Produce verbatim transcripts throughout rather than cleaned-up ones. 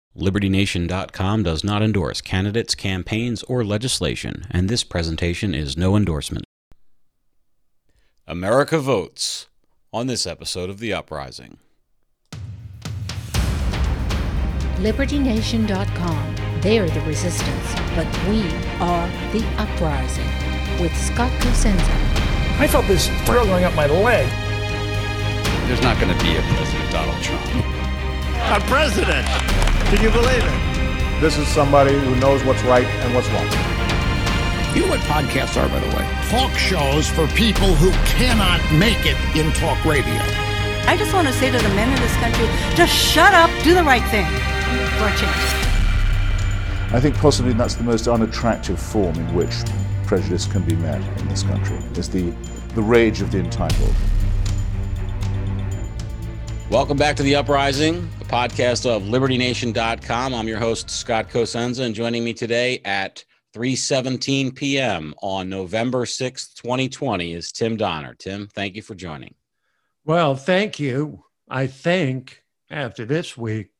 Liberty Nation dot com does not endorse candidates, campaigns, or legislation, and this presentation is no endorsement. America votes on this episode of The Uprising. Liberty Nation dot com. They are the resistance, but we are the uprising. With Scott Cosenza. I felt this thrill going up my leg. There's not going to be a President Donald Trump. A president! Can you believe it? This is somebody who knows what's right and what's wrong. You know what podcasts are, by the way? Talk shows for people who cannot make it in talk radio. I just want to say to the men in this country, just shut up, do the right thing for a change. I think possibly that's the most unattractive form in which prejudice can be met in this country, is the, the rage of the entitled. Welcome back to The Uprising, a podcast of Liberty Nation dot com. I'm your host, Scott Cosenza, and joining me today at three seventeen p.m. on November sixth, twenty twenty is Tim Donner. Tim, thank you for joining. Well, thank you. I think after this week.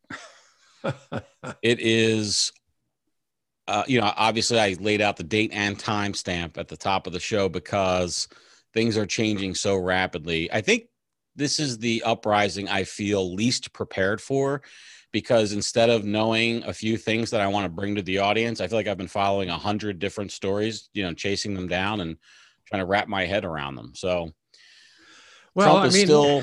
It is, uh, you know, obviously I laid out the date and time stamp at the top of the show because things are changing so rapidly. I think this is the uprising I feel least prepared for, because instead of knowing a few things that I want to bring to the audience, I feel like I've been following a hundred different stories, you know, chasing them down and trying to wrap my head around them. So, well, Trump is I mean, still.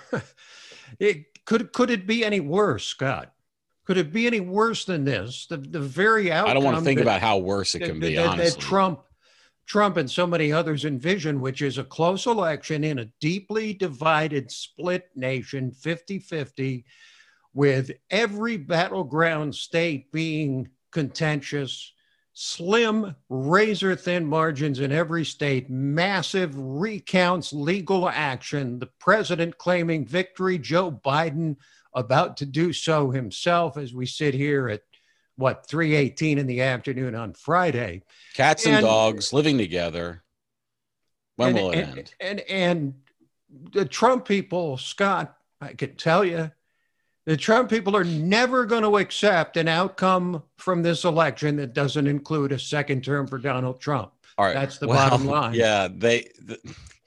it, could could it be any worse, Scott? Could it be any worse than this? The the very outcome. I don't want to think that, about how worse it can that, be. That, honestly, that Trump. Trump and so many others envision, which is a close election in a deeply divided, split nation, fifty-fifty, with every battleground state being contentious, slim, razor-thin margins in every state, massive recounts, legal action, the president claiming victory, Joe Biden about to do so himself as we sit here at what, three eighteen in the afternoon on Friday. Cats and, and dogs living together. When and, will it and, end? And, and the Trump people, Scott, I can tell you, the Trump people are never going to accept an outcome from this election that doesn't include a second term for Donald Trump. All right. That's the well, bottom line. Yeah, they the,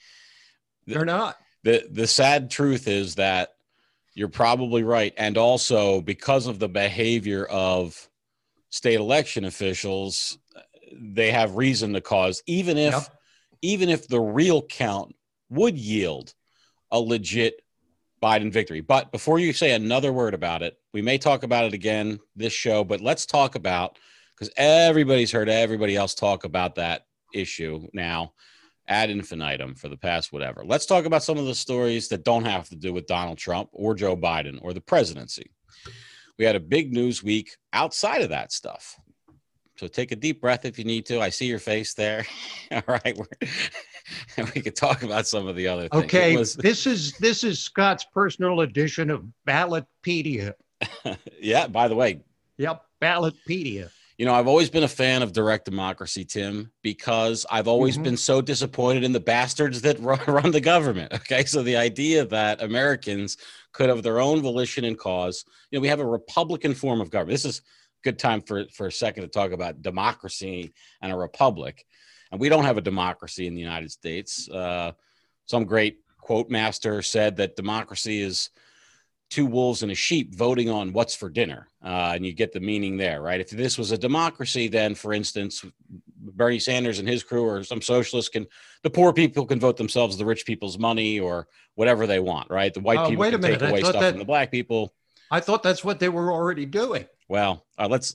they're not. The the sad truth is that you're probably right, and also because of the behavior of state election officials, they have reason to cause, even if Yep. even if the real count would yield a legit Biden victory. But before you say another word about it, we may talk about it again this show, but let's talk about, because everybody's heard everybody else talk about that issue now ad infinitum for the past whatever. Let's talk about some of the stories that don't have to do with Donald Trump or Joe Biden or the presidency. We had a big news week outside of that stuff. So take a deep breath if you need to. I see your face there. All right. We're, we could talk about some of the other things. Okay. Was, this is this is Scott's personal edition of Ballotpedia. yeah, by the way. Yep. Ballotpedia. You know, I've always been a fan of direct democracy, Tim, because I've always mm-hmm. been so disappointed in the bastards that run, run the government. Okay. So the idea that Americans could have their own volition and cause, you know, we have a Republican form of government. This is a good time for, for a second to talk about democracy and a republic. And we don't have a democracy in the United States. Uh, some great quote master said that democracy is two wolves and a sheep voting on what's for dinner. Uh, and you get the meaning there, right? If this was a democracy, then, for instance, Bernie Sanders and his crew or some socialists can, the poor people can vote themselves the rich people's money or whatever they want, right? The white uh, people wait can a minute. take away stuff that, from the black people. I thought that's what they were already doing. Well, uh, let's,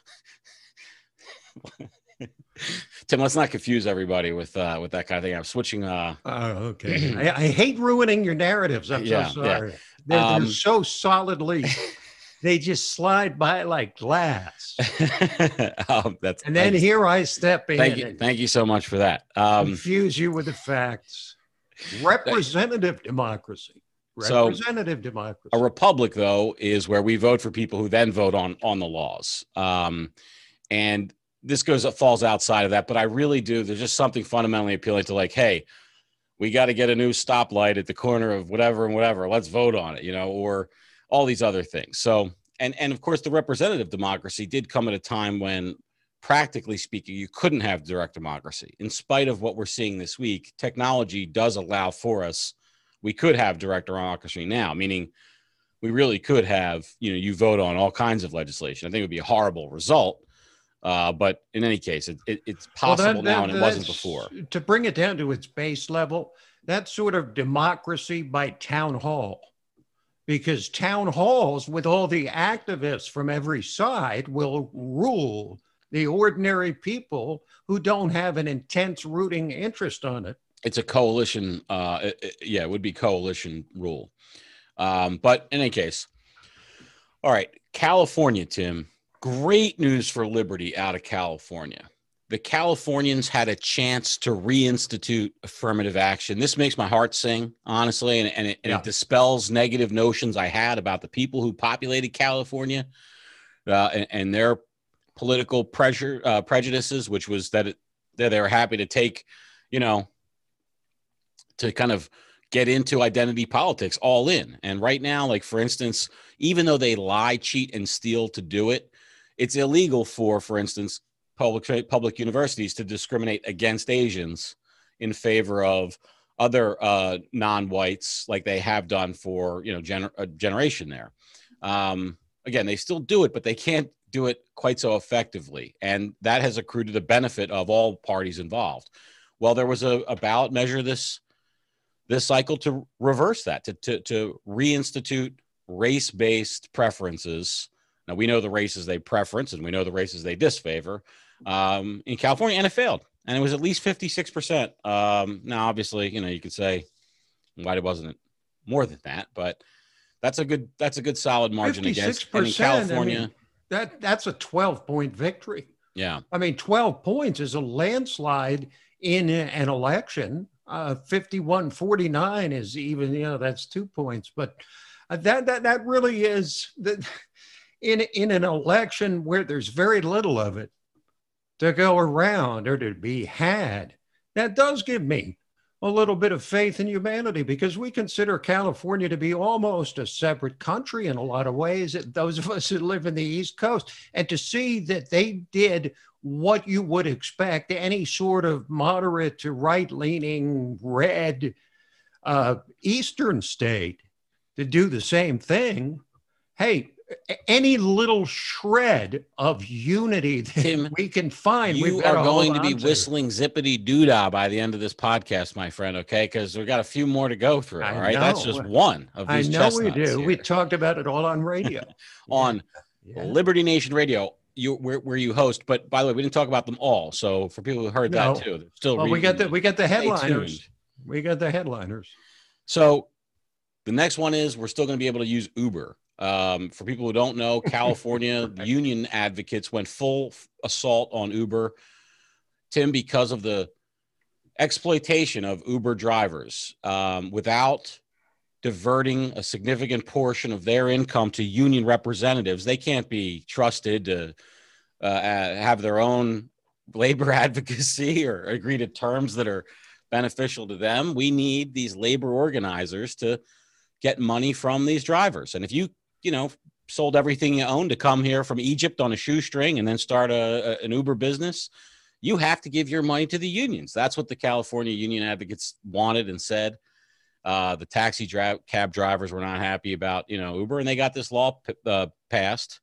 Tim, let's not confuse everybody with uh, with that kind of thing. I'm switching. Uh... Oh, okay. I, I hate ruining your narratives. I'm yeah, so sorry. Yeah. They're, Um, they're so solidly, they just slide by like glass. um, that's, and then thank, here I step in. Thank you, and thank you so much for that. Um, confuse you with the facts. Representative democracy. Representative so, democracy. A republic, though, is where we vote for people who then vote on on the laws. Um, and this goes falls outside of that, but I really do. There's just something fundamentally appealing to, like, hey, we got to get a new stoplight at the corner of whatever and whatever. Let's vote on it, you know, or all these other things. So and, and of course, the representative democracy did come at a time when, practically speaking, you couldn't have direct democracy. In spite of what we're seeing this week, technology does allow for us. We could have direct democracy now, meaning we really could have, you know, you vote on all kinds of legislation. I think it would be a horrible result. Uh, but in any case, it, it, it's possible well, that, now, that, and it wasn't before. To bring it down to its base level, that's sort of democracy by town hall, because town halls with all the activists from every side will rule the ordinary people who don't have an intense rooting interest on it. It's a coalition. Uh, it, it, yeah, it would be coalition rule. Um, but in any case, all right, California, Tim. Great news for liberty out of California. The Californians had a chance to reinstitute affirmative action. This makes my heart sing, honestly, and, and, it, and yeah. it dispels negative notions I had about the people who populated California uh, and, and their political pressure, uh, prejudices, which was that, it, that they were happy to take, you know, to kind of get into identity politics all in. And right now, like, for instance, even though they lie, cheat, and steal to do it, it's illegal for, for instance, public public universities to discriminate against Asians in favor of other uh, non-whites, like they have done for, you know, gener- a generation there. Um, again, they still do it, but they can't do it quite so effectively. And that has accrued to the benefit of all parties involved. Well, there was a, a ballot measure this this cycle to reverse that, to, to, to reinstitute race-based preferences. Now, we know the races they preference, and we know the races they disfavor um, in California, and it failed. And it was at least fifty-six percent. Um, now, obviously, you know, you could say, why wasn't it more than that? But that's a good, that's a good solid margin against. And in California, I mean, that that's a twelve point victory. Yeah. I mean, twelve points is a landslide in an election. Uh, fifty-one forty-nine is even, you know, that's two points. But uh, that, that, that really is the, in, in an election where there's very little of it to go around or to be had, that does give me a little bit of faith in humanity, because we consider California to be almost a separate country in a lot of ways, those of us who live in the East Coast. And to see that they did what you would expect any sort of moderate to right-leaning red uh, Eastern state to do the same thing, hey, any little shred of unity that Tim, we can find, you we've are going to be to. whistling zippity doodah by the end of this podcast, my friend. Okay, because we've got a few more to go through. I all right, know. That's just one of these. I know we do. Here. We talked about it all on radio, on yeah. Liberty Nation Radio, you where, where you host. But by the way, we didn't talk about them all. So for people who heard no. that too, still well, we got the we got the headliners. We got the headliners. So the next one is we're still going to be able to use Uber. Um, for people who don't know, California union advocates went full assault on Uber, Tim, because of the exploitation of Uber drivers um, without diverting a significant portion of their income to union representatives. They can't be trusted to uh, have their own labor advocacy or agree to terms that are beneficial to them. We need these labor organizers to get money from these drivers. And if you you know, sold everything you own to come here from Egypt on a shoestring and then start a, a, an Uber business, you have to give your money to the unions. That's what the California union advocates wanted and said. Uh, the taxi dra- cab drivers were not happy about, you know, Uber, and they got this law p- uh, passed.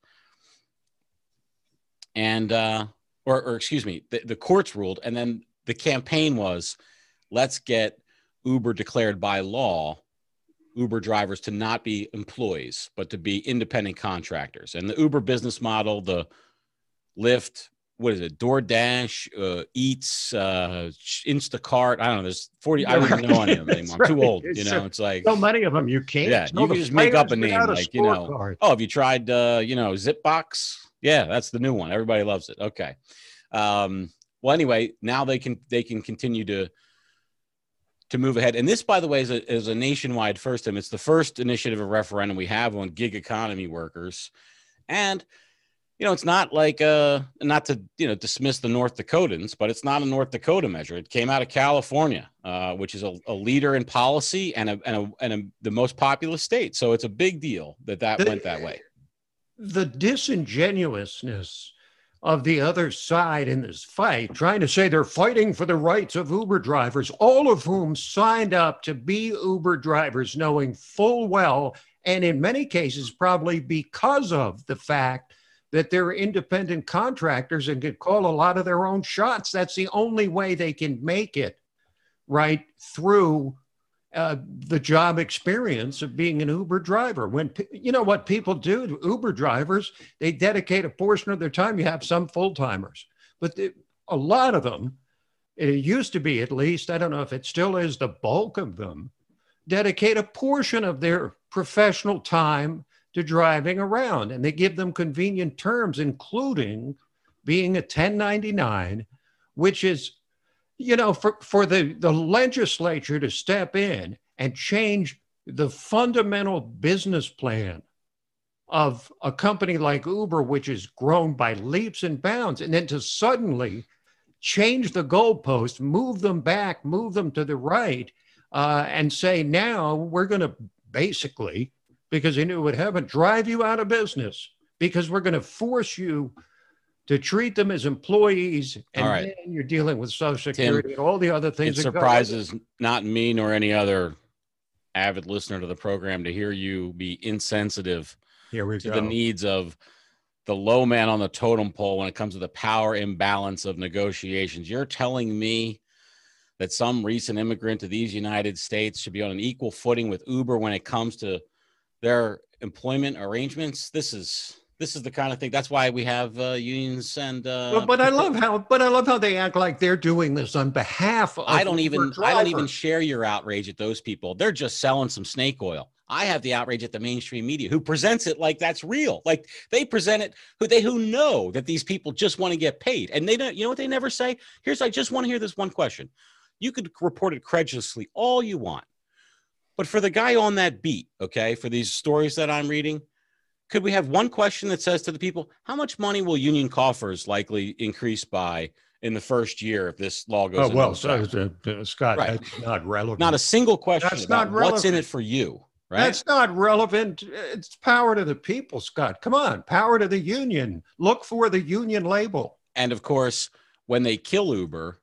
And, uh, or, or excuse me, the, the courts ruled. And then the campaign was, let's get Uber declared by law, Uber drivers to not be employees, but to be independent contractors. And the Uber business model, the Lyft, what is it, DoorDash, uh, Eats, uh, Instacart, I don't know, there's forty, I don't even know any of them anymore. I'm too old, you know, it's like. So many of them, you can't. Yeah, you can just make up a name, like, you know, card. Oh, have you tried, uh, you know, Zipbox? Yeah, that's the new one. Everybody loves it. Okay. Um, well, anyway, now they can, they can continue to, to move ahead. And this, by the way, is a, is a nationwide first time. It's the first initiative or referendum we have on gig economy workers. And, you know, it's not like, uh, not to, you know, dismiss the North Dakotans, but it's not a North Dakota measure. It came out of California, uh, which is a, a leader in policy and, a, and, a, and a, the most populous state. So it's a big deal that that the, went that way. the disingenuousness of the other side in this fight, trying to say they're fighting for the rights of Uber drivers, all of whom signed up to be Uber drivers, knowing full well, and in many cases, probably because of the fact that they're independent contractors and could call a lot of their own shots. That's the only way they can make it, right, through uh, the job experience of being an Uber driver. When, you know what people do, Uber drivers, they dedicate a portion of their time. You have some full-timers, but the, a lot of them, it used to be at least, I don't know if it still is, the bulk of them dedicate a portion of their professional time to driving around, and they give them convenient terms, including being a ten ninety-nine, which is, you know, for, for the, the legislature to step in and change the fundamental business plan of a company like Uber, which has grown by leaps and bounds, and then to suddenly change the goalpost, move them back, move them to the right, uh, and say, now we're going to basically, because they knew it would happen, drive you out of business, because we're going to force you to treat them as employees, and right. then you're dealing with Social Security Tim, and all the other things. It surprises not me nor any other avid listener to the program to hear you be insensitive Here we to go. the needs of the low man on the totem pole when it comes to the power imbalance of negotiations. You're telling me that some recent immigrant to these United States should be on an equal footing with Uber when it comes to their employment arrangements? This is this is the kind of thing. That's why we have uh, unions and. Uh, But, but I love how. But I love how they act like they're doing this on behalf of. I don't even. Uber I don't even drivers. share your outrage at those people. They're just selling some snake oil. I have the outrage at the mainstream media who presents it like that's real. Like they present it who they who know that these people just want to get paid, and they don't. You know what they never say? Here's I just want to hear this one question. You could report it credulously all you want. But for the guy on that beat, okay, for these stories that I'm reading, could we have one question that says to the people, how much money will union coffers likely increase by in the first year if this law goes Oh, into well, so, effect? uh, uh, Scott, Right. that's not relevant. Not a single question That's about not what's in relevant. it for you, right? That's not relevant. It's power to the people, Scott. Come on, power to the union. Look for the union label. And of course, when they kill Uber,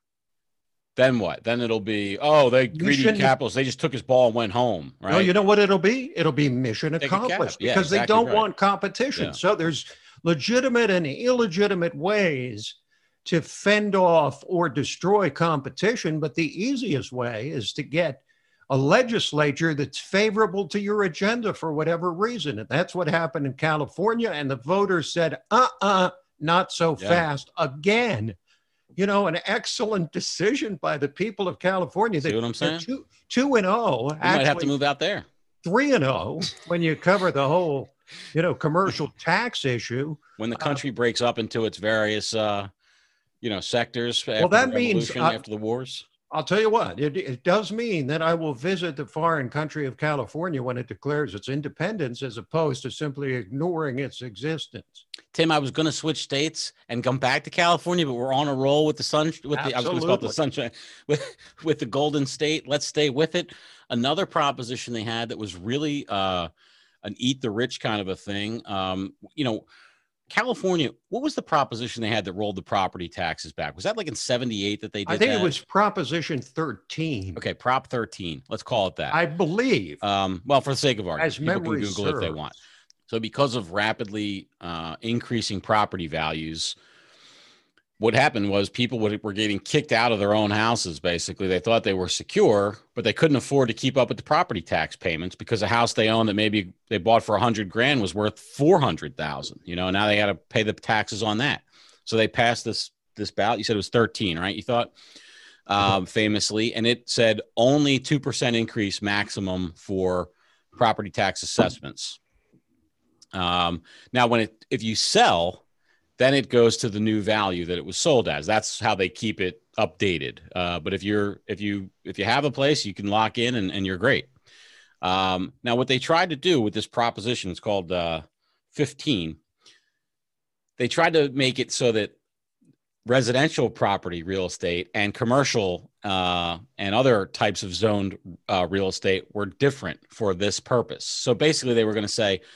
then what? Then it'll be, oh, they greedy shouldn't- capitalists. They just took his ball and went home, right? No, you know what it'll be? It'll be mission Take a cab. accomplished Yeah, because exactly they don't right. want competition. Yeah. So there's legitimate and illegitimate ways to fend off or destroy competition. But the easiest way is to get a legislature that's favorable to your agenda for whatever reason. And that's what happened in California. And the voters said, uh-uh, not so Yeah. fast again. You know, an excellent decision by the people of California. See what I'm They're saying? Two, two and oh. You might have to move out there. Three and oh when you cover the whole, you know, commercial tax issue. When the country breaks up into its various, uh, you know, sectors after that the means, revolution, uh, after the wars. I'll tell you what, it, it does mean that I will visit the foreign country of California when it declares its independence, as opposed to simply ignoring its existence. Tim, I was going to switch states and come back to California, but we're on a roll with the sun. With the, I was going to call it the sunshine with with the Golden State. Let's stay with it. Another proposition they had that was really uh, an eat the rich kind of a thing. Um, you know, California. What was the proposition they had that rolled the property taxes back? Was that like in seventy-eight that they did? I think that? it was Proposition thirteen. Okay, Prop thirteen. Let's call it that. I believe. Um, well, for the sake of argument, As people can memory Google it if they serves. want. So because of rapidly uh, increasing property values, what happened was people would, were getting kicked out of their own houses. Basically, they thought they were secure, but they couldn't afford to keep up with the property tax payments because a house they owned that maybe they bought for a hundred grand was worth four hundred thousand. You know, now they got to pay the taxes on that. So they passed this this ballot. You said it was thirteen, right? You thought um, famously, and it said only two percent increase maximum for property tax assessments. Um, now, when it if you sell, then it goes to the new value that it was sold as. That's how they keep it updated. Uh, but if you're if you if you have a place, you can lock in and, and you're great. Um, now, what they tried to do with this proposition is called uh, fifteen. They tried to make it so that residential property real estate and commercial uh, and other types of zoned uh, real estate were different for this purpose. So basically, they were going to say,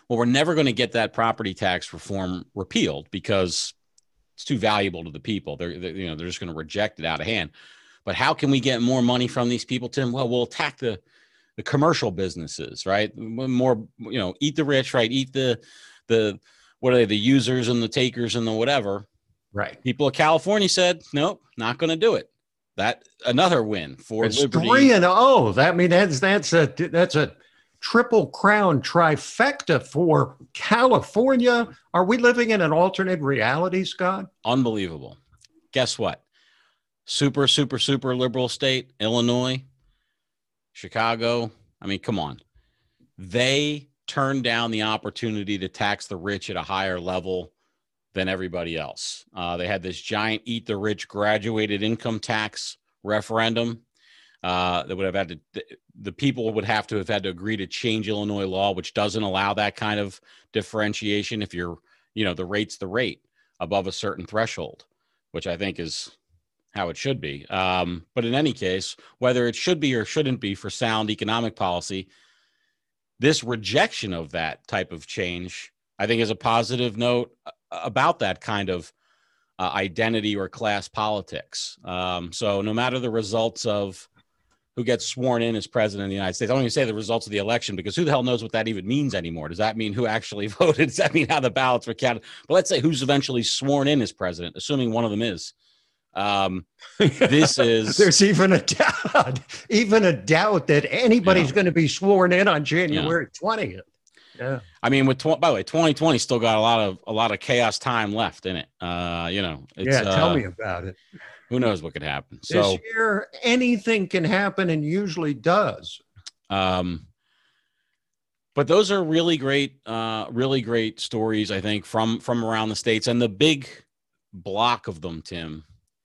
well, we're never going to get that property tax reform repealed because it's too valuable to the people. They're, they're you know, they're just going to reject it out of hand. But how can we get more money from these people, Tim? Well, we'll attack the the commercial businesses, right? More, you know, eat the rich, right? Eat the the what are they? The users and the takers and the whatever. Right. People of California said, nope, not going to do it. That another win for it's liberty. Three and oh, that I mean that's that's a that's a triple crown trifecta for California. Are we living in an alternate reality, Scott? Unbelievable. Guess what? Super, super, super liberal state, Illinois, Chicago. I mean, come on. They turned down the opportunity to tax the rich at a higher level than everybody else. Uh, they had this giant eat the rich graduated income tax referendum uh, that would have had to, the people would have to have had to agree to change Illinois law, which doesn't allow that kind of differentiation if you're, you know, the rate's the rate above a certain threshold, which I think is how it should be. Um, but in any case, whether it should be or shouldn't be for sound economic policy, this rejection of that type of change, I think, is a positive note about that kind of uh, identity or class politics. Um, so no matter the results of who gets sworn in as president of the United States, I don't even say the results of the election, because who the hell knows what that even means anymore? Does that mean who actually voted? Does that mean how the ballots were counted? But let's say who's eventually sworn in as president, assuming one of them is. Um, this is there's even a doubt, even a doubt that anybody's Yeah. going to be sworn in on January twentieth. Yeah. I mean, with tw- by the way, twenty twenty still got a lot of a lot of chaos time left in it. Uh, you know, it's, Yeah. Tell uh, me about it. Who knows what could happen? This So, year, anything can happen and usually does. um, but those are really great, uh, really great stories, I think, from from around the states, and the big block of them, Tim.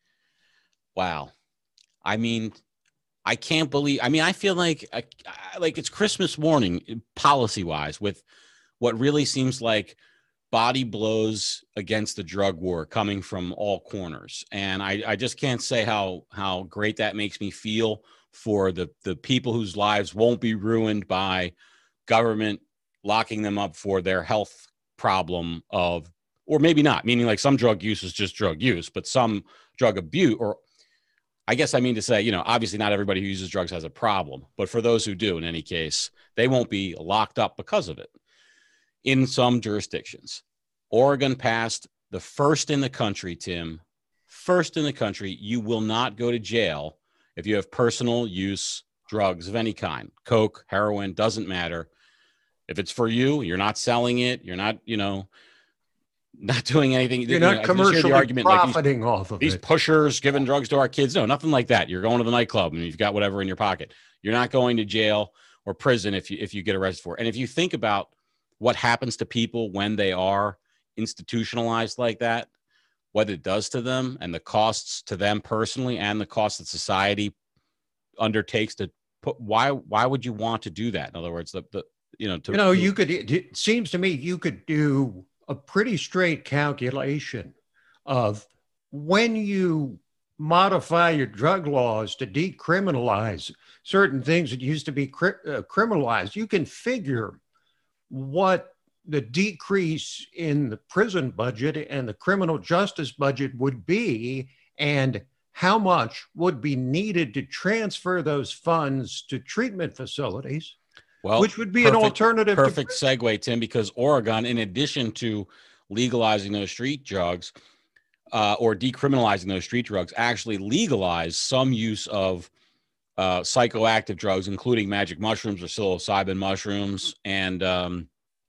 Wow. I mean, I can't believe, I mean, I feel like, I, I- like it's Christmas morning policy wise with what really seems like body blows against the drug war coming from all corners. And I, I just can't say how, how great that makes me feel for the, the people whose lives won't be ruined by government locking them up for their health problem of, or maybe not, meaning like some drug use is just drug use, but some drug abuse, or I guess I mean to say, you know, obviously not everybody who uses drugs has a problem, but for those who do, in any case, they won't be locked up because of it. In some jurisdictions, Oregon passed the first in the country, Tim, first in the country, you will not go to jail if you have personal use drugs of any kind, coke, heroin, doesn't matter. If it's for you, you're not selling it, you're not, you know, not doing anything. You're you not know, I just hear the commercially argument, like, these- profiting off of These it. pushers giving drugs to our kids. No, nothing like that. You're going to the nightclub and you've got whatever in your pocket. You're not going to jail or prison if you if you get arrested for it. And if you think about what happens to people when they are institutionalized like that, what it does to them and the costs to them personally and the costs that society undertakes to put, why why would you want to do that? In other words, the, the you know, to, You know, you could, it seems to me you could do a pretty straight calculation of when you modify your drug laws to decriminalize certain things that used to be cri- uh, criminalized, you can figure what the decrease in the prison budget and the criminal justice budget would be, and how much would be needed to transfer those funds to treatment facilities. Well, which would be an perfect- alternative to Perfect segue, Tim, because Oregon, in addition to legalizing those street drugs uh, or decriminalizing those street drugs, actually legalized some use of uh, psychoactive drugs, including magic mushrooms or psilocybin mushrooms. And um,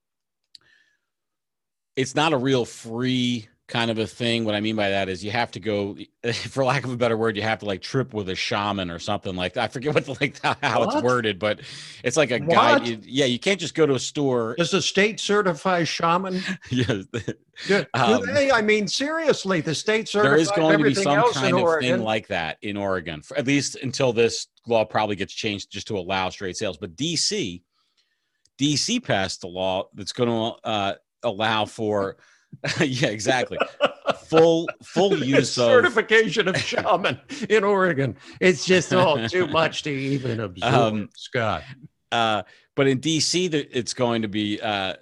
it's not a real free kind of a thing. What I mean by that is you have to go, for lack of a better word, you have to like trip with a shaman or something like that. I forget what the, like how What? it's worded, but it's like a What? guide. You- yeah, you can't just go to a store. Does the state certify shaman? Yeah, Do, do Um, they? I mean, seriously, the state certifies there is going to be everything some else kind in of Oregon. thing like that in Oregon, for, at least until this law probably gets changed just to allow straight sales. But D C, D C passed a law that's going to uh, allow for, yeah, exactly, full full use of. certification of shaman in Oregon. It's just all too much to even absorb, Um, Scott. Uh, but in D C, that it's going to be uh,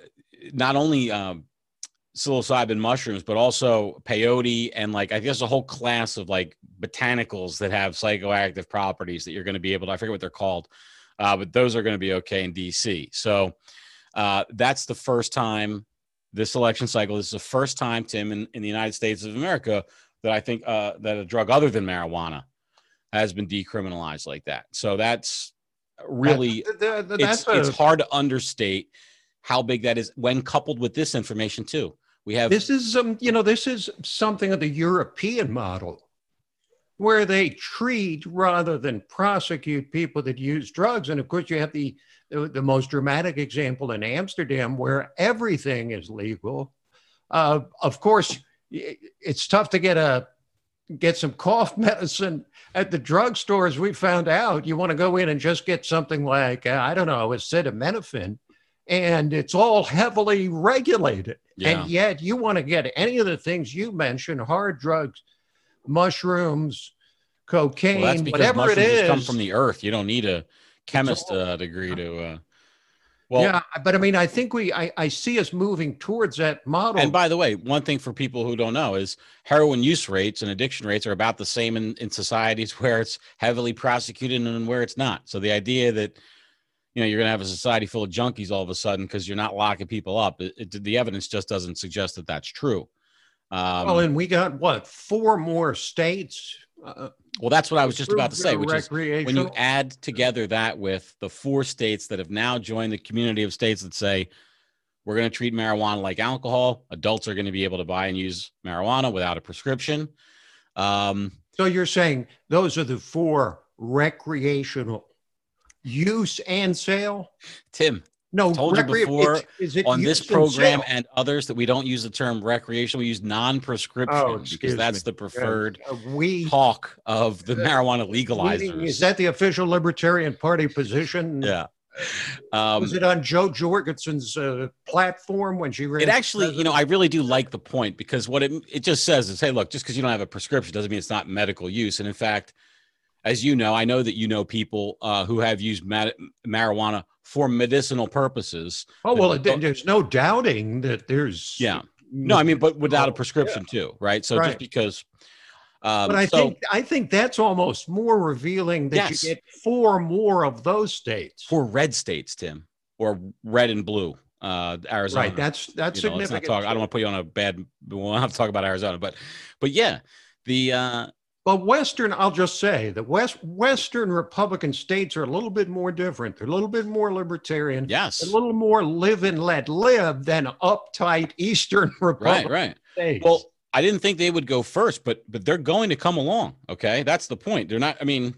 not only um, psilocybin mushrooms, but also peyote and like I guess a whole class of like botanicals that have psychoactive properties that you're going to be able to. I forget what they're called, uh, but those are going to be okay in D C. So uh, that's the first time this election cycle. This is the first time, Tim, in, in the United States of America that I think uh, that a drug other than marijuana has been decriminalized like that. So that's really That- that- that- it's, that's a- it's hard to understate how big that is when coupled with this information too. We have This is um, you know, this is something of the European model, where they treat rather than prosecute people that use drugs. And of course, you have the the, the most dramatic example in Amsterdam, where everything is legal. Uh, of course, i- it's tough to get a get some cough medicine at the drugstores. We found out you want to go in and just get something like uh, I don't know, acetaminophen, and it's all heavily regulated. Yeah. And yet you want to get any of the things you mentioned, hard drugs, mushrooms, cocaine, well, that's because whatever it mushrooms just is. come from the earth. You don't need a chemist all- uh, degree to. Uh, well, yeah, but I mean, I think we, I, I see us moving towards that model. and by the way, one thing for people who don't know is heroin use rates and addiction rates are about the same in, in societies where it's heavily prosecuted and where it's not. So the idea that, you know, you're going to have a society full of junkies all of a sudden because you're not locking people up, it, it, the evidence just doesn't suggest that that's true. Um, well, and we got what, four more states? Uh, well, that's what I was just about to say, which is when you recreational. add together that with the four states that have now joined the community of states that say, we're going to treat marijuana like alcohol. Adults are going to be able to buy and use marijuana without a prescription. Um, So you're saying those are the four recreational use and sale? Tim, No, told you recre- before it's- is it on use this and program sale? and others that we don't use the term recreational, we use non-prescription Oh, because excuse that's me. the preferred Uh, we talk of the marijuana Meeting- legalizers. Is that the official Libertarian Party position? yeah. Um, Was it on Joe Jorgensen's uh, platform when she ran? It actually, you know, I really do like the point because what it it just says is, hey, look, just because you don't have a prescription doesn't mean it's not medical use. And in fact, as you know, I know that you know people uh, who have used ma- marijuana for medicinal purposes. Oh well, that- it, there's no doubting that there's. Yeah. No, I mean, but without a prescription too, right? So Right. just because. Um, But I so, think I think that's almost more revealing that Yes. you get four more of those states. for red states, Tim, or red and blue, uh, Arizona. Right. That's that's you know, let's not significant. talk, I don't want to put you on a bad. We'll have to talk about Arizona, but, but yeah, the uh, But Western, I'll just say the West Western Republican states are a little bit more different. They're a little bit more libertarian. yes, A little more live and let live than uptight Eastern right, Republican right. states. Well, I didn't think they would go first, but but they're going to come along. Okay, that's the point. They're not. I mean,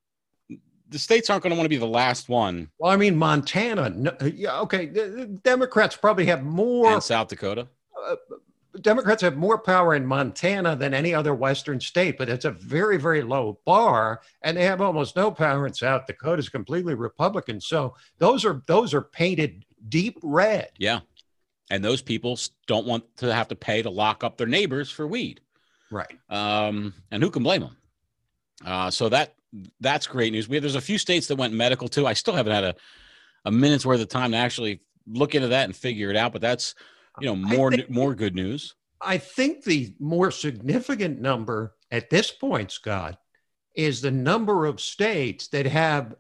the states aren't going to want to be the last one. Well, I mean, Montana. No, yeah, okay. The, the Democrats probably have more. And South Dakota. Democrats have more power in Montana than any other Western state, but it's a very, very low bar, and they have almost no power in South Dakota. It's completely Republican. So those are those are painted deep red. Yeah, and those people s- don't want to have to pay to lock up their neighbors for weed. Right. Um, and who can blame them? Uh, so that that's great news. We there's a few states that went medical too. I still haven't had a a minute's worth of time to actually look into that and figure it out, but that's you know I more think- more good news. I think the more significant number at this point, Scott, is the number of states that have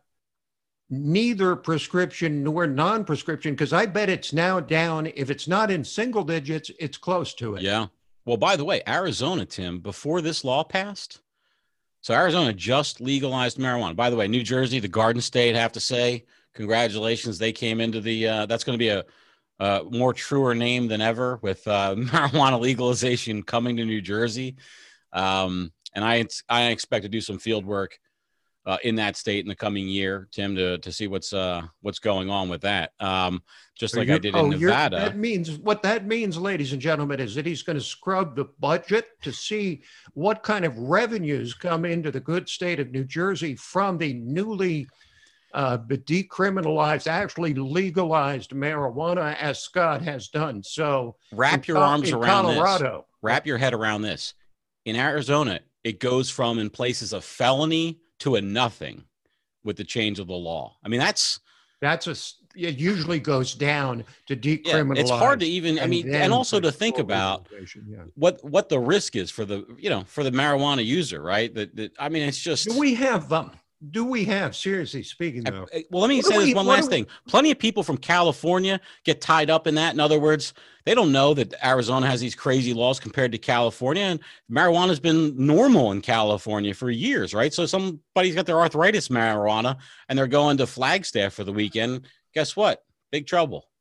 neither prescription nor non-prescription, because I bet it's now down. If it's not in single digits, it's close to it. Yeah. Well, by the way, Arizona, Tim, before this law passed, so Arizona just legalized marijuana. By the way, New Jersey, the Garden State, have to say, congratulations. They came into the, uh, that's going to be a, a more truer name than ever with uh, marijuana legalization coming to New Jersey. Um, and I, I expect to do some field work uh, in that state in the coming year, Tim, to, to see what's, uh, what's going on with that. Um, just So like I you're- did oh, in you're- Nevada. That means what that means, ladies and gentlemen, is that he's going to scrub the budget to see what kind of revenues come into the good state of New Jersey from the newly uh, decriminalized, actually legalized marijuana, as Scott has done. So Wrap in your Co- arms in around this. Colorado. Wrap your head around this. In Arizona, it goes from in places of felony to a nothing with the change of the law. I mean, that's That's a s- it usually goes down to decriminalize. Yeah, it's hard to even, I and mean, then and also to for think full about legalization, yeah. what what the risk is for the, you know, for the marijuana user, right? That, that I mean, it's just. Do we have um, do we have, seriously speaking, though? I- Well, let me what say do this we- one what do last we- thing. Plenty of people from California get tied up in that. In other words, they don't know that Arizona has these crazy laws compared to California, and marijuana has been normal in California for years, right? So somebody's got their arthritis marijuana and they're going to Flagstaff for the weekend. Guess what? Big trouble.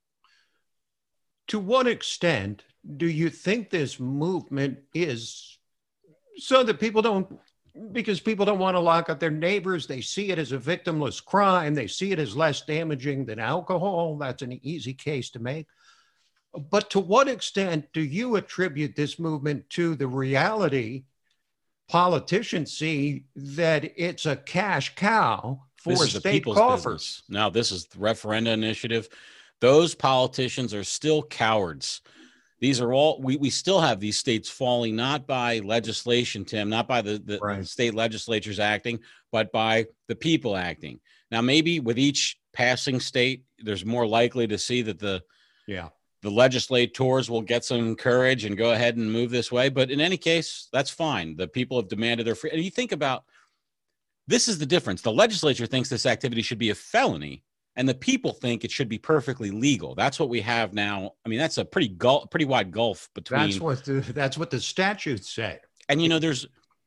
To what extent do you think this movement is so that people don't, because people don't want to lock up their neighbors? They see it as a victimless crime. They see it as less damaging than alcohol. That's an easy case to make. But to what extent do you attribute this movement to the reality politicians see that it's a cash cow for This is the state people's coffers? business. Now, this is the referenda initiative. Those politicians are still cowards. These are all, we, we still have these states falling, not by legislation, Tim, not by the, the Right. state legislatures acting, but by the people acting. Now, maybe with each passing state, there's more likely to see that the, Yeah. the legislators will get some courage and go ahead and move this way. But in any case, that's fine. The people have demanded their free. And you think about, this is the difference. The legislature thinks this activity should be a felony, and the people think it should be perfectly legal. That's what we have now. I mean, that's a pretty gulf, pretty wide gulf between. That's what the, that's what the statutes say. And, you know, there's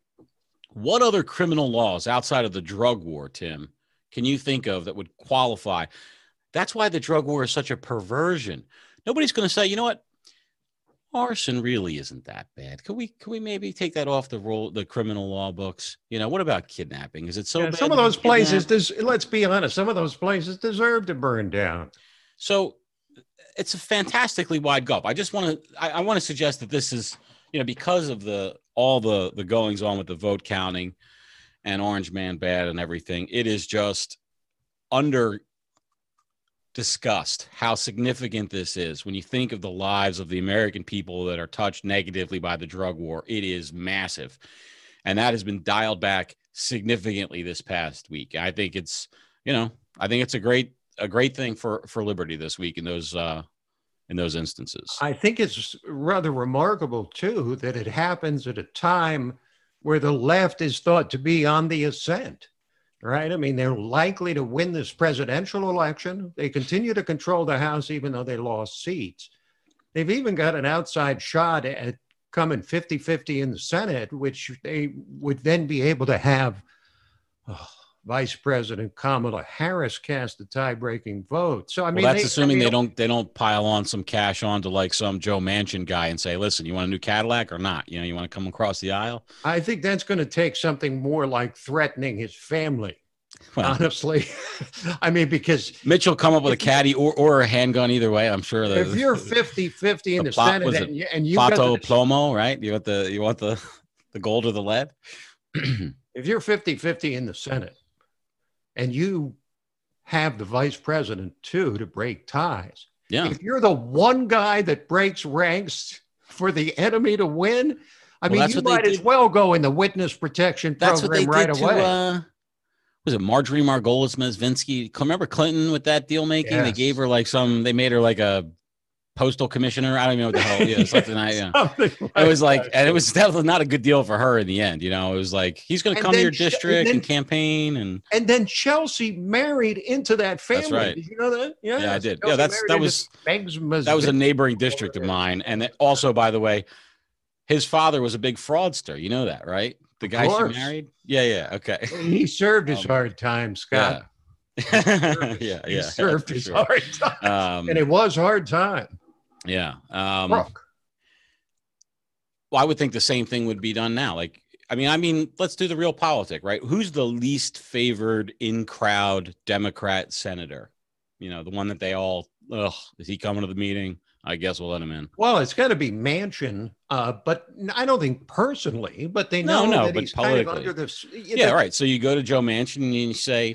what other criminal laws outside of the drug war, Tim, can you think of that would qualify? That's why the drug war is such a perversion. Nobody's going to say, you know what? Arson really isn't that bad. Could we, could we maybe take that off the roll, the criminal law books? You know, what about kidnapping? Is it so Yeah, bad? some of to be those places, kidnapped? des- let's be honest, some of those places deserve to burn down. So it's a fantastically wide gulf. I just want to, I, I want to suggest that this is, you know, because of the, all the, the goings on with the vote counting and Orange Man bad and everything, it is just under discussed how significant this is. When you think of the lives of the American people that are touched negatively by the drug war, it is massive. And that has been dialed back significantly this past week. I think it's, you know, I think it's a great, a great thing for, for liberty this week in those, uh, in those instances. I think it's rather remarkable, too, that it happens at a time where the left is thought to be on the ascent, right? I mean, they're likely to win this presidential election. They continue to control the House, even though they lost seats. They've even got an outside shot at coming fifty-fifty in the Senate, which they would then be able to have oh, Vice President Kamala Harris cast the tie-breaking vote. So I mean, well, that's they, assuming I mean, they don't they don't pile on some cash onto like some Joe Manchin guy and say, "Listen, you want a new Cadillac or not? You know, you want to come across the aisle." I think that's going to take something more like threatening his family. Well, honestly, I mean, because Mitch will come up with a caddy or, or a handgun either way. I'm sure that if you're fifty-fifty in the, the plot- Senate was and, it you, and you got Fato the, Plomo, right? You want the you want the the gold or the lead? if you're fifty-fifty in the Senate and you have the vice president too to break ties, Yeah. if you're the one guy that breaks ranks for the enemy to win, I Well, mean, that's you what they might as did- well go in the witness protection That's what they program did right to away. uh was it Marjorie Margolis Mezvinsky? Remember Clinton with that deal making? They Yes. gave her like some they made her like a postal commissioner. I don't even know what the hell. Yeah, something I yeah. Something It was like, that. and it was definitely not a good deal for her in the end. You know, it was like, he's going to And come to then your she- and district then- and campaign. And And then Chelsea married into that family. That's right. Did you know that? Yeah, Yeah, I did. Chelsea Yeah, that's- married that into was- Meg's that was a Mezvinsky. neighboring district of mine. And that also, by the way, his father was a big fraudster. You know that, right? The Of guy she course. married. Yeah. Yeah. Okay. He served his Um, hard time, Scott. Yeah. yeah. He Yeah. served for his sure. hard time. Um, And it was hard time. yeah. Um, Brooke. well, I would think the same thing would be done now. Like, I mean, I mean, let's do the real politic, right? Who's the least favored in crowd Democrat senator? You know, the one that they all, ugh, is he coming to the meeting? I guess we'll let him in. Well, it's got to be Manchin, uh, but I don't think personally, but they No, know no, that but he's kind of politically. under this. Yeah, right. So you go to Joe Manchin and you say,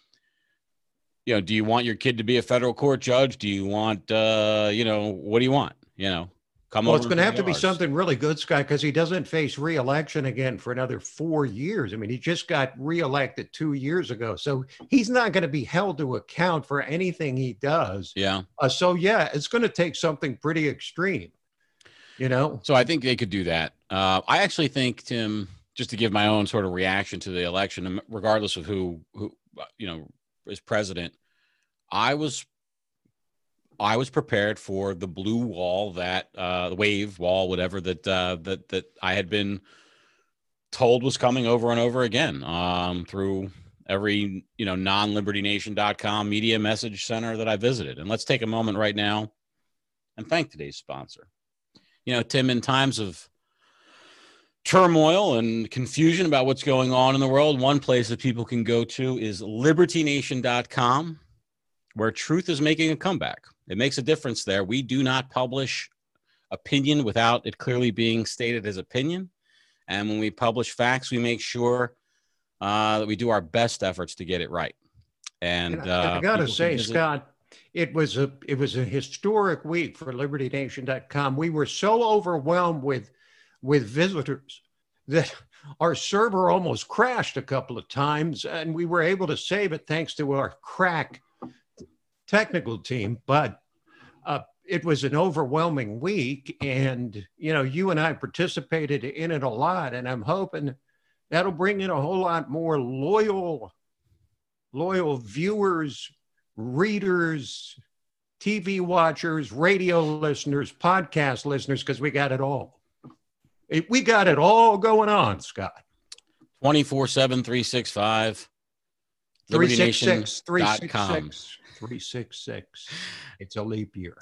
you know, do you want your kid to be a federal court judge? Do you want, uh, you know, what do you want? You know, come Well, over. it's going to have to be ours. something really good, Scott, because he doesn't face re-election again for another four years. I mean, he just got re-elected two years ago, so he's not going to be held to account for anything he does. Yeah. Uh, so yeah, it's going to take something pretty extreme, you know. So I think they could do that. Uh, I actually think, Tim, just to give my own sort of reaction to the election, regardless of who who you know is president, I was. I was prepared for the blue wall, that uh, the wave wall, whatever that uh, that that I had been told was coming over and over again um, through every you know non liberty nation dot com media message center that I visited. And let's take a moment right now and thank today's sponsor. You know, Tim, in times of turmoil and confusion about what's going on in the world, one place that people can go to is liberty nation dot com, where truth is making a comeback. It makes a difference there. We do not publish opinion without it clearly being stated as opinion. And when we publish facts, we make sure uh, that we do our best efforts to get it right. And, And uh, I, I got to people say, can visit- Scott, it was a it was a historic week for liberty nation dot com. We were so overwhelmed with with visitors that our server almost crashed a couple of times, and we were able to save it thanks to our crack technical team. But uh, it was an overwhelming week, and you know, you and I participated in it a lot, and I'm hoping that'll bring in a whole lot more loyal, loyal viewers, readers, T V watchers, radio listeners, podcast listeners, because we got it all. It, we got it all going on, Scott. twenty-four seven, three sixty-five three liberty six nation six, three dot six com. six, three six six. It's a leap year.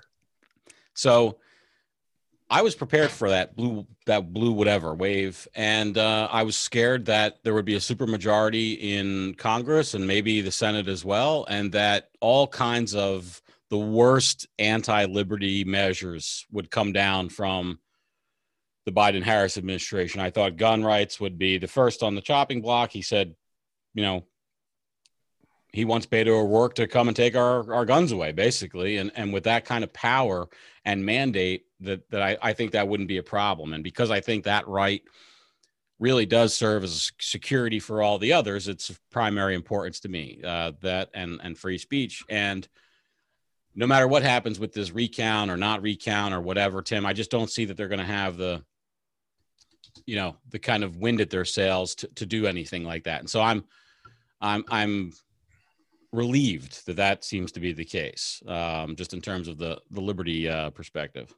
So I was prepared for that blue, that blue whatever wave. And uh, I was scared that there would be a supermajority in Congress and maybe the Senate as well. And that all kinds of the worst anti-liberty measures would come down from the Biden-Harris administration. I thought gun rights would be the first on the chopping block. He said, you know, he wants Beto O'Rourke to come and take our, our guns away, basically. And, and with that kind of power and mandate, that, that I, I think that wouldn't be a problem. And because I think that right really does serve as security for all the others, it's of primary importance to me, uh, that and, and free speech. And no matter what happens with this recount or not recount or whatever, Tim, I just don't see that they're going to have the, you know, the kind of wind at their sails to, to do anything like that. And so I'm, I'm, I'm, relieved that that seems to be the case, um, just in terms of the the liberty uh, perspective.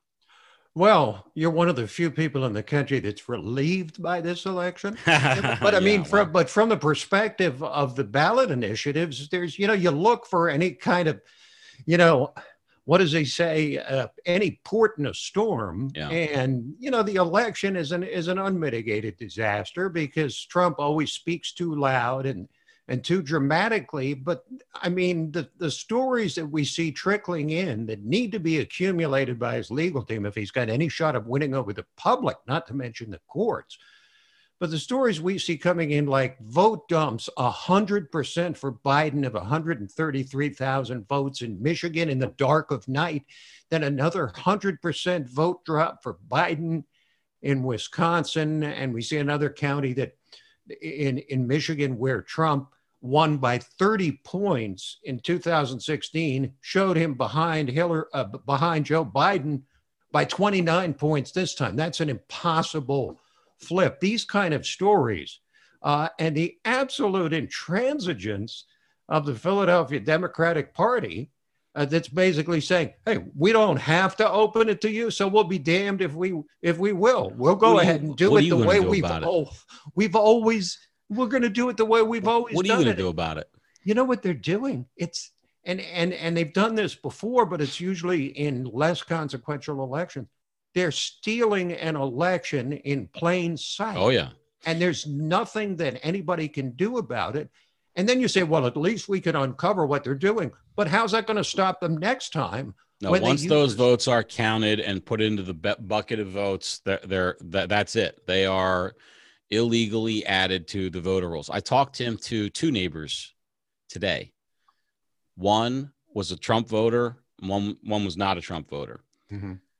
Well, you're one of the few people in the country that's relieved by this election. But I mean, Yeah, from well. but from the perspective of the ballot initiatives, there's, you know, you look for any kind of, you know, what does he say? Uh, any port in a storm. Yeah. And, you know, the election is an is an unmitigated disaster because Trump always speaks too loud and and too dramatically. But I mean, the, the stories that we see trickling in that need to be accumulated by his legal team if he's got any shot of winning over the public, not to mention the courts. But the stories we see coming in, like vote dumps, one hundred percent for Biden of one hundred thirty-three thousand votes in Michigan in the dark of night, then another one hundred percent vote drop for Biden in Wisconsin. And we see another county that in, in Michigan where Trump won by thirty points in two thousand sixteen, showed him behind Hillary, uh, behind Joe Biden by twenty-nine points this time. That's an impossible flip. These kind of stories uh, and the absolute intransigence of the Philadelphia Democratic Party uh, that's basically saying, hey, we don't have to open it to you, so we'll be damned if we if we will. We'll go What are you- ahead and do what are it you the gonna way do we've about it? oh, we've always we're going to do it the way we've always What are you done going to it. do about it? You know what they're doing? It's and and and they've done this before, but it's usually in less consequential elections. They're stealing an election in plain sight. Oh, yeah. And there's nothing that anybody can do about it. And then you say, well, at least we can uncover what they're doing. But how's that going to stop them next time? No, when they once use- those votes are counted and put into the bu- bucket of votes, they're, they're, that, that's it. They are illegally added to the voter rolls. I talked to him to two neighbors today. One was a Trump voter. One, one was not a Trump voter. Mm-hmm.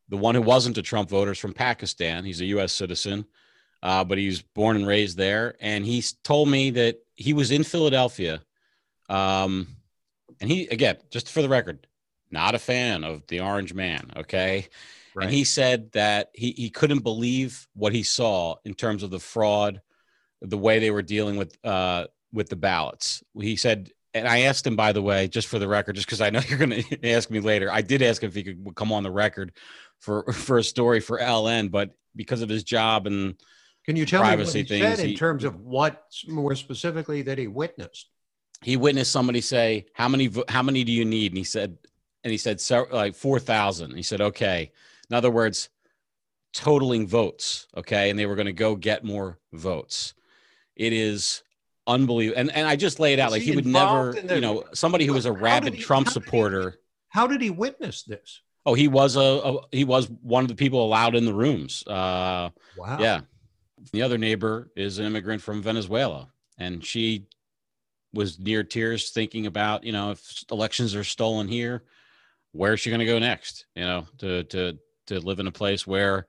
the one who wasn't a Trump voter is from Pakistan. He's a U S citizen, uh, but he was born and raised there. And he told me that he was in Philadelphia. Um, and he, again, just for the record, not a fan of the Orange Man. Okay. Right. And he said that he, he couldn't believe what he saw in terms of the fraud, the way they were dealing with, uh, with the ballots. He said, and I asked him, by the way, just for the record, just because I know you're going to ask me later, I did ask him if he could come on the record for, for a story for L N, but because of his job and can you tell privacy me what he things, said in he, terms of what more specifically that he witnessed? He witnessed somebody say, how many, how many do you need? And he said, and he said, so, like four thousand. He said, okay. In other words, totaling votes. Okay. And they were going to go get more votes. It is unbelievable. And and I just laid out, like, he would never, the, you know, somebody who was a rabid he, Trump supporter. He, how did he witness this? Oh, he was a, a he was one of the people allowed in the rooms. Uh, wow. Yeah. The other neighbor is an immigrant from Venezuela, and she was near tears thinking about, you know, if elections are stolen here, where's she going to go next? You know, to to to live in a place where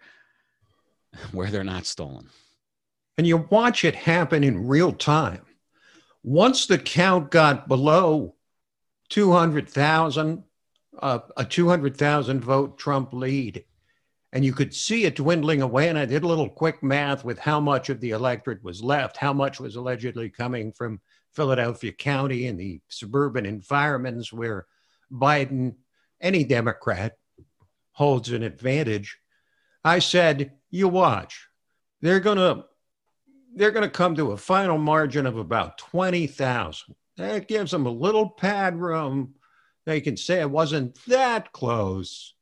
where they're not stolen. And you watch it happen in real time. Once the count got below two hundred thousand, uh, a two hundred thousand vote Trump lead, and you could see it dwindling away. And I did a little quick math with how much of the electorate was left, how much was allegedly coming from Philadelphia County and the suburban environments where Biden, any Democrat, holds an advantage. I said, you watch, they're going to they're going to come to a final margin of about twenty thousand. That gives them a little pad room. They can say it wasn't that close.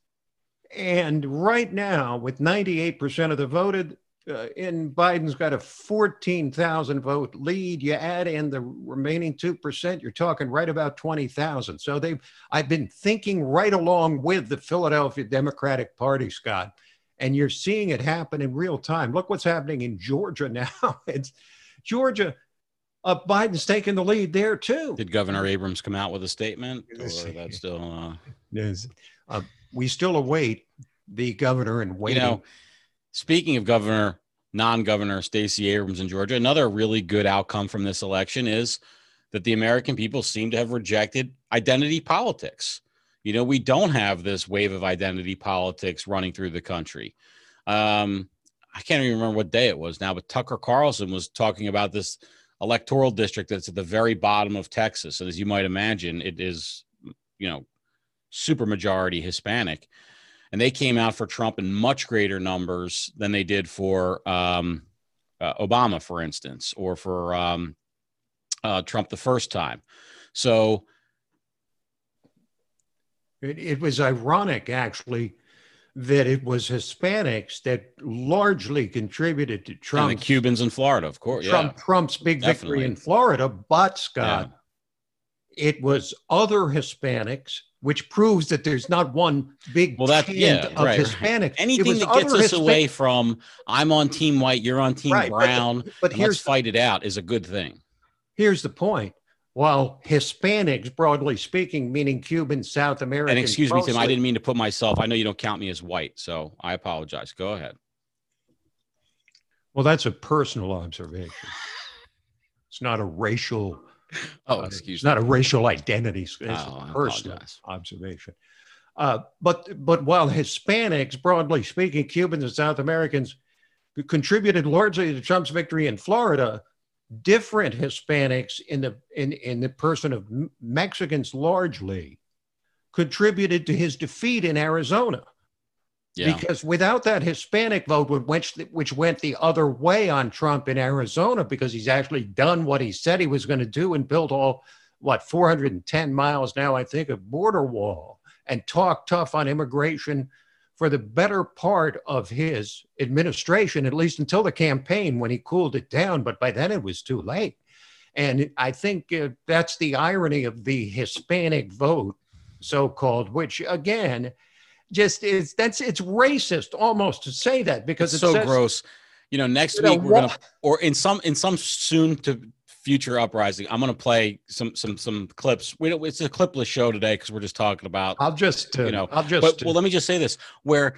And right now, with ninety-eight percent of the voted, uh, in Biden's got a fourteen thousand vote lead. You add in the remaining two percent, you're talking right about twenty thousand. So they've, I've been thinking right along with the Philadelphia Democratic Party, Scott. And you're seeing it happen in real time. Look what's happening in Georgia now. It's Georgia. Uh, Biden's taking the lead there too. Did Governor Abrams come out with a statement, or that's still? Uh... Yes. Uh, we still await the governor in waiting. You know, speaking of governor, non-governor Stacey Abrams in Georgia, another really good outcome from this election is that the American people seem to have rejected identity politics. You know, we don't have this wave of identity politics running through the country. Um, I can't even remember what day it was now, but Tucker Carlson was talking about this electoral district that's at the very bottom of Texas. And as you might imagine, it is, you know, super majority Hispanic. And they came out for Trump in much greater numbers than they did for um, uh, Obama, for instance, or for um, uh, Trump the first time. So, It, it was ironic, actually, that it was Hispanics that largely contributed to Trump. And the Cubans in Florida, of course. Trump, yeah. Trump's big Definitely. victory in Florida. But, Scott, yeah. it was other Hispanics, which proves that there's not one big well, that, trend yeah, of right. Hispanics. Anything that gets us Hispan- away from I'm on team white, you're on team right, brown, but, but and let's fight it out is a good thing. Here's the point. While Hispanics, broadly speaking, meaning Cubans, South Americans. And excuse mostly, me, Tim, I didn't mean to put myself, I know you don't count me as white, so I apologize. Go ahead. Well, that's a personal observation. It's not a racial. Oh, uh, excuse it's me. not a racial identity. It's oh, a personal apologize. observation. Uh, but but while Hispanics, broadly speaking, Cubans and South Americans contributed largely to Trump's victory in Florida, different Hispanics in the in, in the person of Mexicans largely contributed to his defeat in Arizona. Yeah. Because without that Hispanic vote, which, which went the other way on Trump in Arizona, because he's actually done what he said he was going to do and built all, what, four hundred ten miles now, I think, of border wall and talked tough on immigration for the better part of his administration, at least until the campaign when he cooled it down. But by then it was too late. And I think uh, that's the irony of the Hispanic vote, so-called, which, again, just is that's it's racist almost to say that because it's it so says, gross. You know, next you know, week we're what? gonna, or in some in some soon to future uprising, I'm gonna play some some some clips. We don't, it's a clipless show today because we're just talking about. I'll just uh, you know. I'll just. But well, let me just say this: where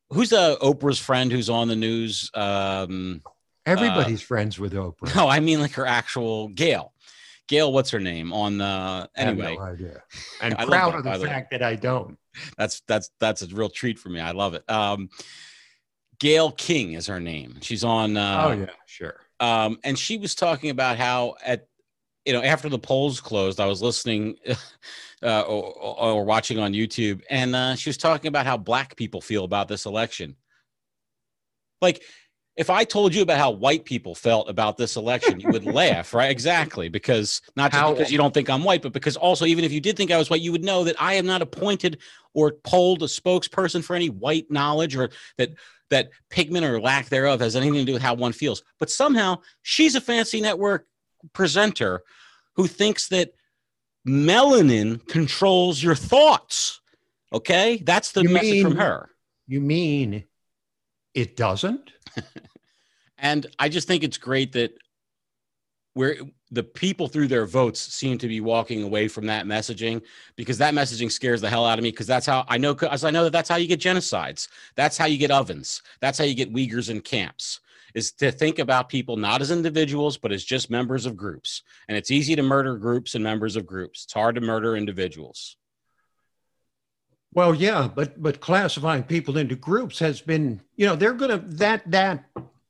who's the Oprah's friend who's on the news? Um, Everybody's uh, friends with Oprah. No, I mean like her actual Gail. Gail, what's her name on the anyway? I have no idea. I'm proud of the fact that I don't. That's that's that's a real treat for me. I love it. Um, Gail King is her name. She's on. Uh, oh yeah, sure. Um, and she was talking about how at you know after the polls closed, I was listening uh, or, or watching on YouTube, and uh, she was talking about how black people feel about this election. Like, if I told you about how white people felt about this election, you would laugh, right? Exactly. Because not just how, because you don't think I'm white, but because also, even if you did think I was white, you would know that I am not appointed or polled a spokesperson for any white knowledge, or that that pigment or lack thereof has anything to do with how one feels. But somehow she's a fancy network presenter who thinks that melanin controls your thoughts. Okay. That's the you message mean, from her. You mean it doesn't? And I just think it's great that where the people through their votes seem to be walking away from that messaging, because that messaging scares the hell out of me. Because that's how I know, as I know that that's how you get genocides. That's how you get ovens. That's how you get Uyghurs in camps, is to think about people not as individuals, but as just members of groups. And it's easy to murder groups and members of groups. It's hard to murder individuals. Well, yeah, but but classifying people into groups has been, you know, they're going to that that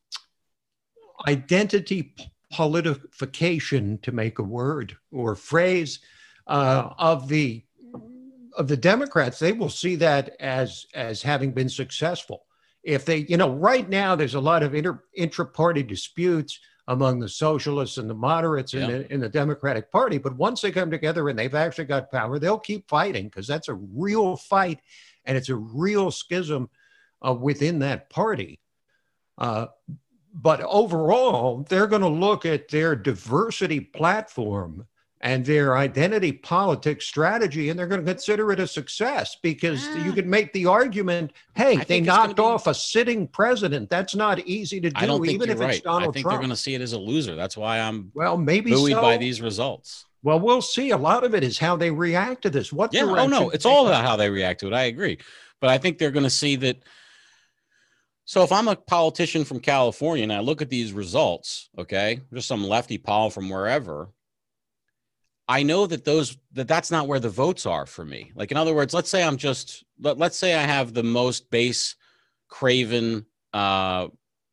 identity politification, to make a word or phrase, uh, of the of the Democrats. They will see that as as having been successful. If they, you know, right now there's a lot of inter, intra-party disputes among the socialists and the moderates in, yeah. the, in the Democratic Party. But once they come together and they've actually got power, they'll keep fighting, because that's a real fight and it's a real schism uh, within that party. Uh, but overall, they're going to look at their diversity platform and their identity politics strategy, and they're going to consider it a success, because yeah. you could make the argument, hey, I they knocked be... off a sitting president. That's not easy to do, I don't think even you're if right. it's Donald I think Trump. They're going to see it as a loser. That's why I'm well, maybe buoyed so. by these results. Well, we'll see. A lot of it is how they react to this. What yeah, oh no, it's all about how they react to it. I agree. But I think they're going to see that. So if I'm a politician from California and I look at these results, okay, just some lefty pol from wherever, I know that those that that's not where the votes are for me. Like, in other words, let's say I'm just let, let's say I have the most base craven uh,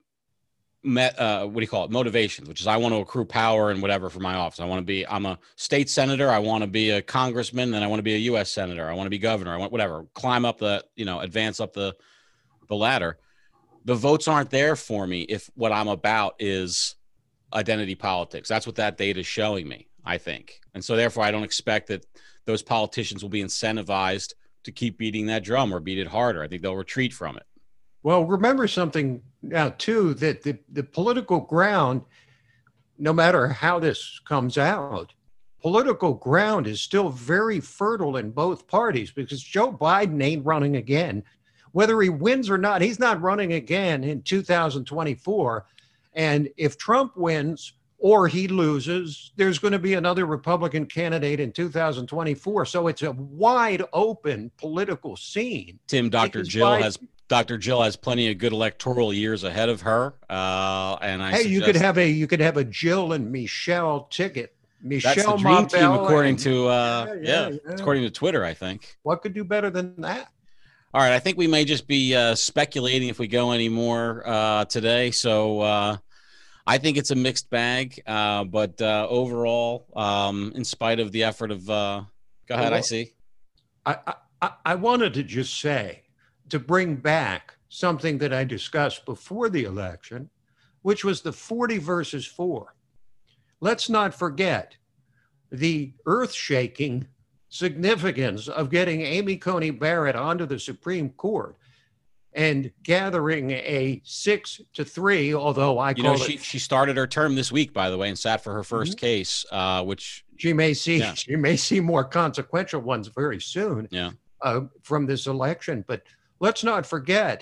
met, uh, what do you call it? Motivations, which is I want to accrue power and whatever for my office. I want to be I'm a state senator. I want to be a congressman. Then I want to be a U S senator. I want to be governor. I want whatever, climb up the, you know, advance up the the ladder. The votes aren't there for me if what I'm about is identity politics. That's what that data is showing me, I think. And so therefore, I don't expect that those politicians will be incentivized to keep beating that drum or beat it harder. I think they'll retreat from it. Well, remember something now, too, that the, the political ground, no matter how this comes out, political ground is still very fertile in both parties, because Joe Biden ain't running again. Whether he wins or not, he's not running again in two thousand twenty-four. And if Trump wins or he loses, there's going to be another Republican candidate in two thousand twenty-four. So it's a wide open political scene. Tim, Doctor Jill Biden, has Doctor Jill has plenty of good electoral years ahead of her. Uh, and I hey, suggest, you could have a you could have a Jill and Michelle ticket. Michelle that's the dream team, according and, to uh, yeah, yeah, yeah, yeah, according to Twitter, I think. What could do better than that? All right, I think we may just be uh, speculating if we go any more uh, today. So uh, I think it's a mixed bag, uh, but uh, overall, um, in spite of the effort of, uh, go ahead, well, I see. I, I I wanted to just say, to bring back something that I discussed before the election, which was the forty versus four. Let's not forget the earth-shaking significance of getting Amy Coney Barrett onto the Supreme Court and gathering a six to three, although I you call know, she, it, she started her term this week, by the way, and sat for her first mm-hmm. case, uh, which she may see, yeah. she may see more consequential ones very soon yeah. uh, from this election. But let's not forget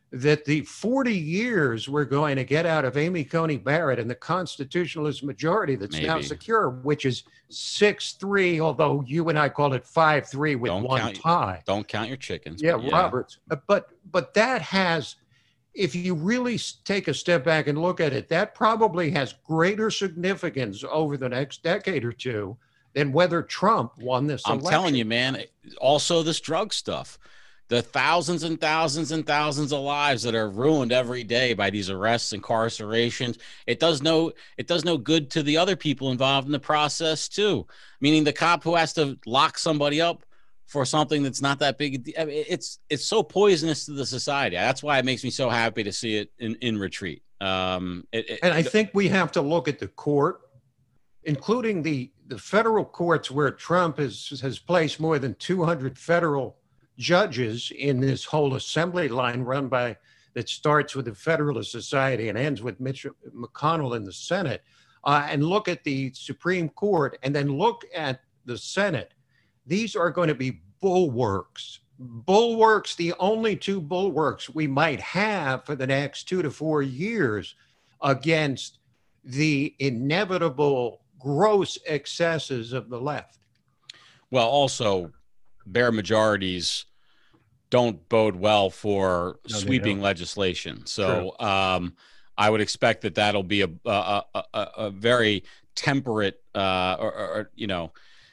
that the forty years we're going to get out of Amy Coney Barrett and the constitutionalist majority that's Maybe. now secure, which is six three, although you and I call it five three with Don't one count- tie. Don't count your chickens. Yeah, but Roberts. Uh, But but that has, if you really s- take a step back and look at it, that probably has greater significance over the next decade or two than whether Trump won this I'm election. telling you, man. Also, this drug stuff, the thousands and thousands and thousands of lives that are ruined every day by these arrests, incarcerations. It does no, it does no good to the other people involved in the process too. Meaning the cop who has to lock somebody up for something that's not that big. a de- I mean, it's it's so poisonous to the society. That's why it makes me so happy to see it in, in retreat. Um, it, it, And I think we have to look at the court, including the, the federal courts where Trump has, has placed more than two hundred federal judges in this whole assembly line run by, that starts with the Federalist Society and ends with Mitch McConnell in the Senate, uh, and look at the Supreme Court and then look at the Senate. These are going to be bulwarks. Bulwarks, the only two bulwarks we might have for the next two to four years against the inevitable gross excesses of the left. Well, also, bare majorities don't bode well for No, they sweeping don't. legislation. So um, I would expect that that'll be a a, a, a, a very temperate, uh, or, or you know,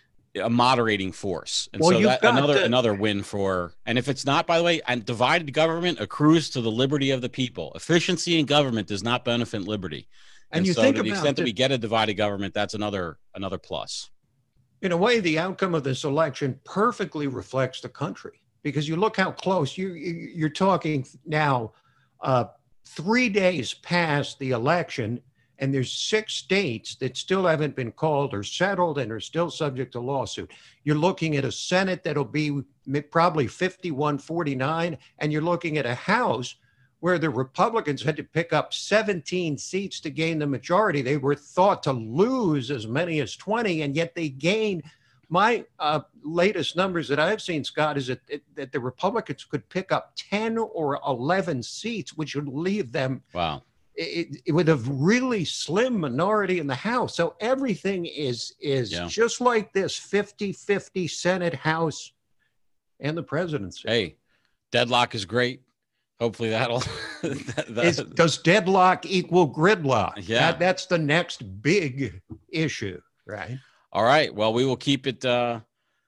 a moderating force. And Well, so you've that got another the- another win for. And if it's not, by the way, and divided government accrues to the liberty of the people. Efficiency in government does not benefit liberty. And And, you so think to the about extent that the- we get a divided government, that's another another plus. In a way, the outcome of this election perfectly reflects the country, because you look how close you, you you're talking now, uh, three days past the election, and there's six states that still haven't been called or settled and are still subject to lawsuit. You're looking at a Senate that'll be mi- probably fifty-one forty-nine, and you're looking at a House where the Republicans had to pick up seventeen seats to gain the majority. They were thought to lose as many as twenty, and yet they gained. My uh, latest numbers that I've seen, Scott, is that, that the Republicans could pick up ten or eleven seats, which would leave them Wow. it, it, with a really slim minority in the House. So everything is is Yeah. just like this fifty fifty Senate, House, and the presidency. Hey, deadlock is great. Hopefully that'll. that, that- Is, does deadlock equal gridlock? Yeah. That, that's the next big issue, right? All right. Well, we will keep it. Uh,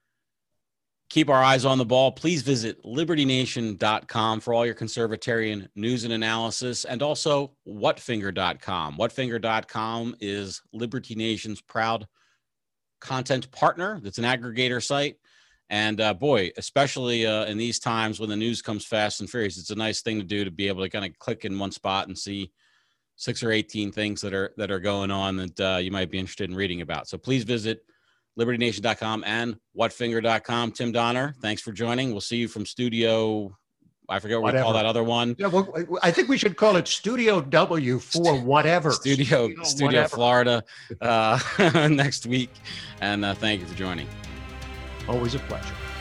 keep our eyes on the ball. Please visit liberty nation dot com for all your conservatarian news and analysis, and also whatfinger dot com. whatfinger dot com is Liberty Nation's proud content partner. That's an aggregator site. And uh, boy, especially uh, in these times when the news comes fast and furious, it's a nice thing to do to be able to kind of click in one spot and see six or eighteen things that are that are going on that uh, you might be interested in reading about. So please visit liberty nation dot com and whatfinger dot com. Tim Donner, thanks for joining. We'll see you from studio. I forget what we call Whatever. that other one. Yeah, well, I think we should call it Studio W for whatever. Studio, You know, Studio whatever. Florida uh, next week. And uh, thank you for joining. Always a pleasure.